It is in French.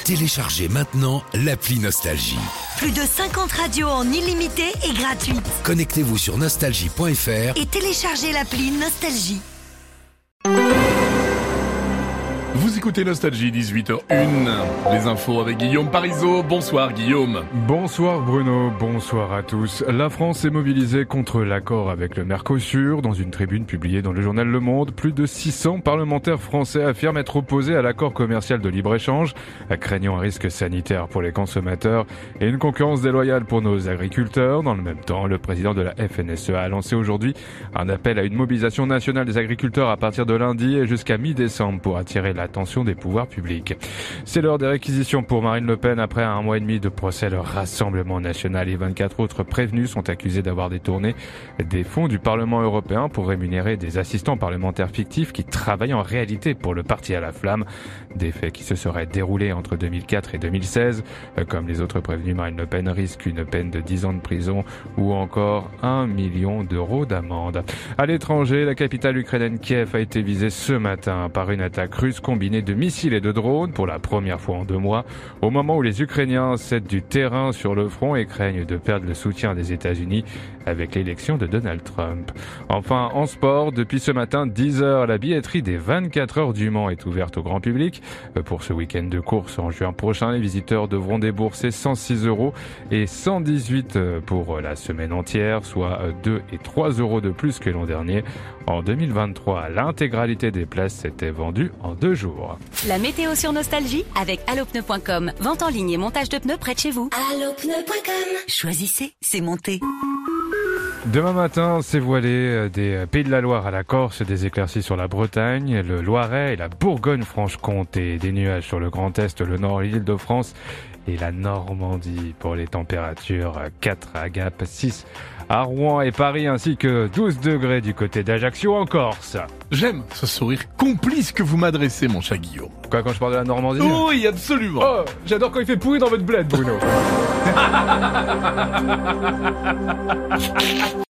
Téléchargez maintenant l'appli Nostalgie. Plus de 50 radios en illimité et gratuite. Connectez-vous sur nostalgie.fr Et téléchargez l'appli Nostalgie. Vous écoutez Nostalgie, 18h01. Les infos avec Guillaume Parisot. Bonsoir Guillaume. Bonsoir Bruno, bonsoir à tous. La France est mobilisée contre l'accord avec le Mercosur. Dans une tribune publiée dans le journal Le Monde, plus de 600 parlementaires français affirment être opposés à l'accord commercial de libre-échange, craignant un risque sanitaire pour les consommateurs et une concurrence déloyale pour nos agriculteurs. Dans le même temps, le président de la FNSEA a lancé aujourd'hui un appel à une mobilisation nationale des agriculteurs à partir de lundi et jusqu'à mi-décembre pour attirer l'attention des pouvoirs publics. C'est l'heure des réquisitions pour Marine Le Pen. Après un mois et demi de procès, le Rassemblement national et 24 autres prévenus sont accusés d'avoir détourné des fonds du Parlement européen pour rémunérer des assistants parlementaires fictifs qui travaillent en réalité pour le parti à la flamme. Des faits qui se seraient déroulés entre 2004 et 2016. Comme les autres prévenus, Marine Le Pen risque une peine de 10 ans de prison ou encore 1 million d'euros d'amende. À l'étranger, la capitale ukrainienne Kiev a été visée ce matin par une attaque russe combinée de missiles et de drones pour la première fois en 2 mois, au moment où les Ukrainiens cèdent du terrain sur le front et craignent de perdre le soutien des États-Unis avec l'élection de Donald Trump. Enfin, en sport, depuis ce matin, 10h, la billetterie des 24 heures du Mans est ouverte au grand public. Pour ce week-end de course en juin prochain, les visiteurs devront débourser 106 € et 118 pour la semaine entière, soit 2 et 3 € de plus que l'an dernier. En 2023, l'intégralité des places s'était vendue en 2 jours. La météo sur Nostalgie avec allopneu.com. Vente en ligne et montage de pneus près de chez vous. Allopneu.com. Choisissez, c'est monté. Demain matin, c'est voilé des Pays de la Loire à la Corse, des éclaircies sur la Bretagne, le Loiret et la Bourgogne-Franche-Comté, des nuages sur le Grand Est, le Nord, l'Île-de-France et la Normandie pour les températures 4 à Gap, 6 à Rouen et Paris, ainsi que 12 degrés du côté d'Ajaccio en Corse. J'aime ce sourire complice que vous m'adressez, mon chat Guillaume. Quoi, quand je parle de la Normandie? Oui, absolument. Oh, j'adore quand il fait pourri dans votre bled, Bruno.